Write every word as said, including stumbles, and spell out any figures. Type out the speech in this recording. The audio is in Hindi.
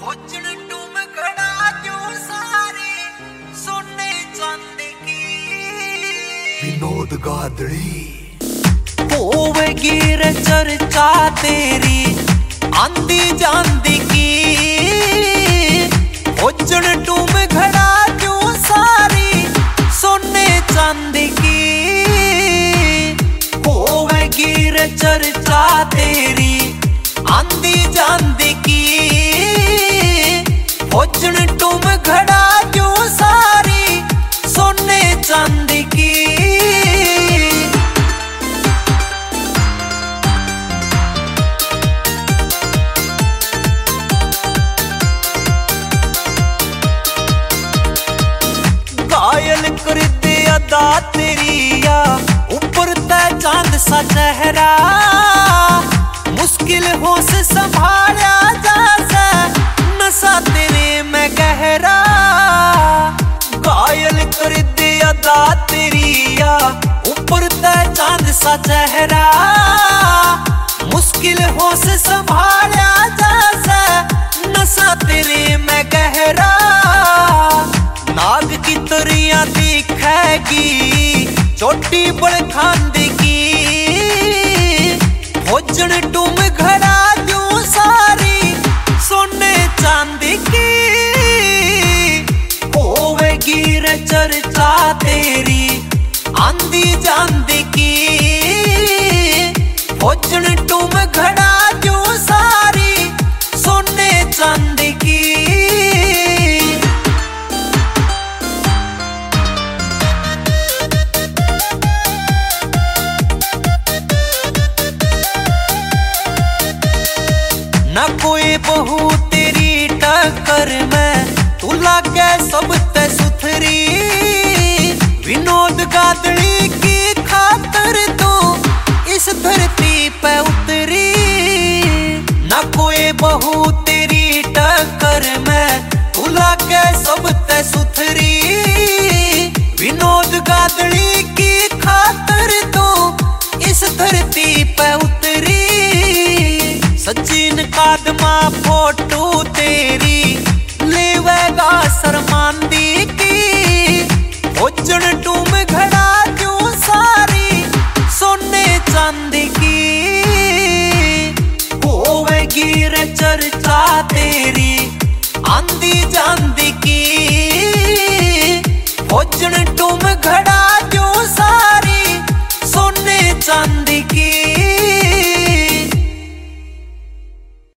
विनोद गादड़ी होवेगी रे चर्चा तेरी आंधी जांदी की, ओजन टूम घड़ा क्यों सारी सोने चांदी की। होवेगी रे चर्चा तेरी आंधी जांदी की, ओजन टूम घड़ा क्यों सारी सोने चांदी की। घायल कर दे अदा तेरिया ऊपर ते चांद सा चेहरा, मुश्किल हो से संभाला जैसे नशा तेरे में गहरा। घायल कर दे अदा तेरिया ऊपर ते चांद सा चेहरा, मुश्किल हो से संभाला जैसे नशा तेरे में गहरा। नाग की तरिया दिखेगी चोटी बड़ खांदी की, भोजन टूम घड़ा क्यों सारी सोने चांदी की। होवेगी रे चर्चा तेरी आंधी जांदी की, भोजन टूम घड़ा क्यों सारी सोने चांदी की। ना कोई बहू तेरी टक्कर में तू लागे सब ते सुथरी, विनोद गादड़ी की खातर तू इस धरती पे उतरी। ना कोई बहू तेरी टक्कर में तू लागे सब ते सुथरी, विनोद गादड़ी की खातर तू इस धरती पे उतरी। सचिन कादमा फोटो तेरी लेवेगा शर्मांदी की, भोजन टूम घड़ा क्यों सारी सोने चांदी की। होवेगी रे चर्चा तेरी आंधी जांदी की, भोजन टूम घड़ा